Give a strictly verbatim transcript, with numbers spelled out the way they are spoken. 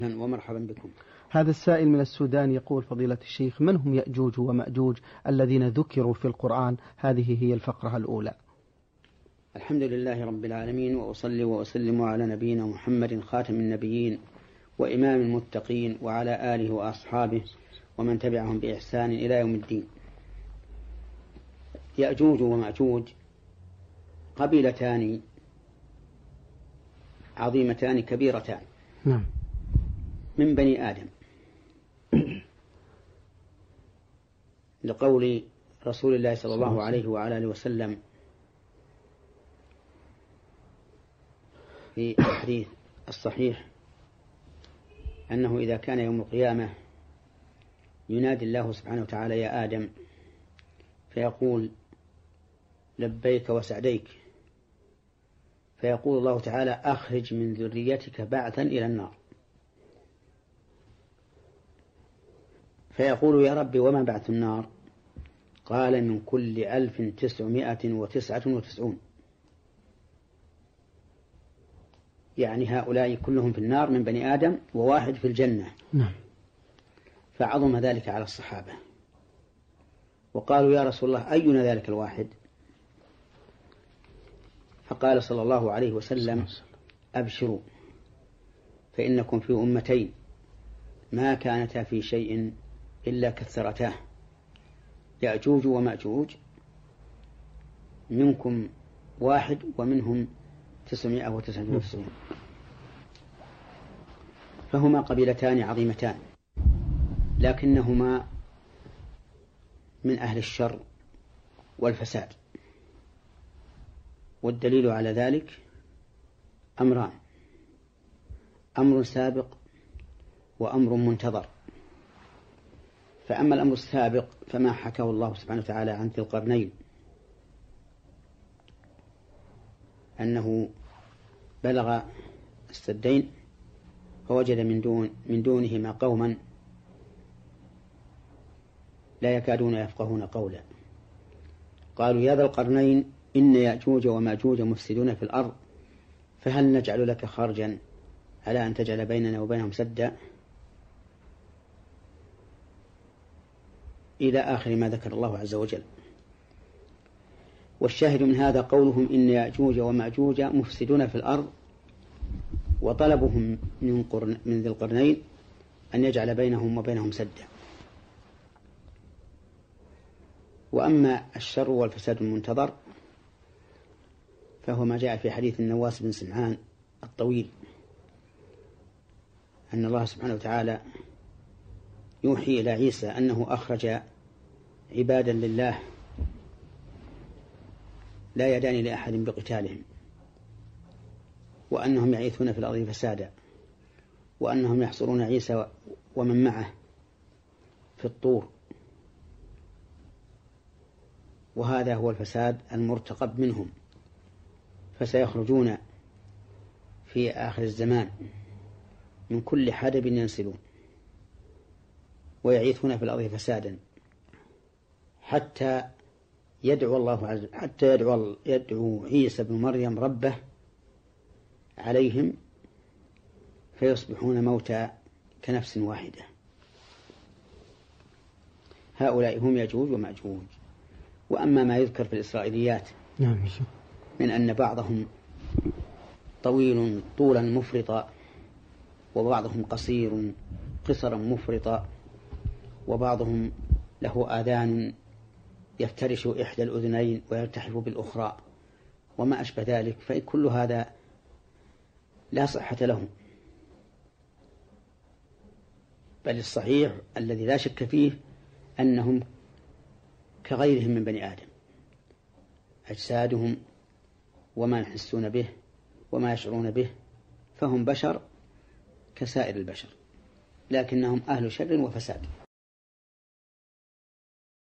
ومرحبا بكم. هذا السائل من السودان يقول: فضيلة الشيخ، من هم يأجوج ومأجوج الذين ذكروا في القرآن؟ هذه هي الفقرة الأولى. الحمد لله رب العالمين، وأصلي وأسلم على نبينا محمد خاتم النبيين وإمام المتقين وعلى آله وأصحابه ومن تبعهم بإحسان إلى يوم الدين. يأجوج ومأجوج قبيلتان عظيمتان كبيرتان نعم. من بني آدم، لقول رسول الله صلى الله عليه وعلى آله وسلم في الحديث الصحيح أنه إذا كان يوم القيامة ينادي الله سبحانه وتعالى: يا آدم، فيقول: لبيك وسعديك، فيقول الله تعالى: أخرج من ذريتك بعثا إلى النار. فيقول: يا رب، وما بعث النار؟ قال: من كل ألف تسعمائة وتسعة وتسعون. يعني هؤلاء كلهم في النار من بني آدم وواحد في الجنة. نعم. فعظم ذلك على الصحابة، وقالوا: يا رسول الله، أينا ذلك الواحد؟ فقال صلى الله عليه وسلم: أبشروا، فإنكم في أمتين ما كانتا في شيء إلا كثرتاه، يأجوج ومأجوج، منكم واحد ومنهم تسعمائة وتسعة وتسعون. فهما قبيلتان عظيمتان، لكنهما من أهل الشر والفساد. والدليل على ذلك أمران: أمر سابق وأمر منتظر. فأما الأمر السابق فما حكاه الله سبحانه وتعالى عن ذي القرنين، أنه بلغ السدين فوجد من دون من دونهما قوما لا يكادون يفقهون قولا. قالوا: يا ذا القرنين، إن يأجوج ومأجوج مفسدون في الأرض، فهل نجعل لك خرجا على أن تجعل بيننا وبينهم سدا؟ إلى آخر ما ذكر الله عز وجل. والشاهد من هذا قولهم: إن يأجوج ومأجوج مفسدون في الأرض، وطلبهم من, قرن من ذي القرنين أن يجعل بينهم وبينهم سدا. وأما الشر والفساد المنتظر فهو ما جاء في حديث النواس بن سمعان الطويل، أن الله سبحانه وتعالى يوحي إلى عيسى أنه أخرج عبادا لله لا يدان لأحد بقتالهم، وأنهم يعيثون في الأرض فسادا، وأنهم يحصرون عيسى ومن معه في الطور. وهذا هو الفساد المرتقب منهم، فسيخرجون في آخر الزمان من كل حدب ينسلون ويعيثون في الأرض فسادا، حتى يدعو الله عز حتى يدعو, يدعو عيسى بن مريم ربه عليهم، فيصبحون موتى كنفس واحدة. هؤلاء هم يأجوج ومأجوج. وأما ما يذكر في الإسرائيليات من أن بعضهم طويل طولا مفرطا، وبعضهم قصير قصرا مفرطا، وبعضهم له آذان يفترش إحدى الأذنين ويلتحف بالأخرى وما أشبه ذلك، فكل هذا لا صحة له، بل الصحيح الذي لا شك فيه أنهم كغيرهم من بني آدم، أجسادهم وما يحسون به وما يشعرون به، فهم بشر كسائر البشر، لكنهم أهل شر وفساد.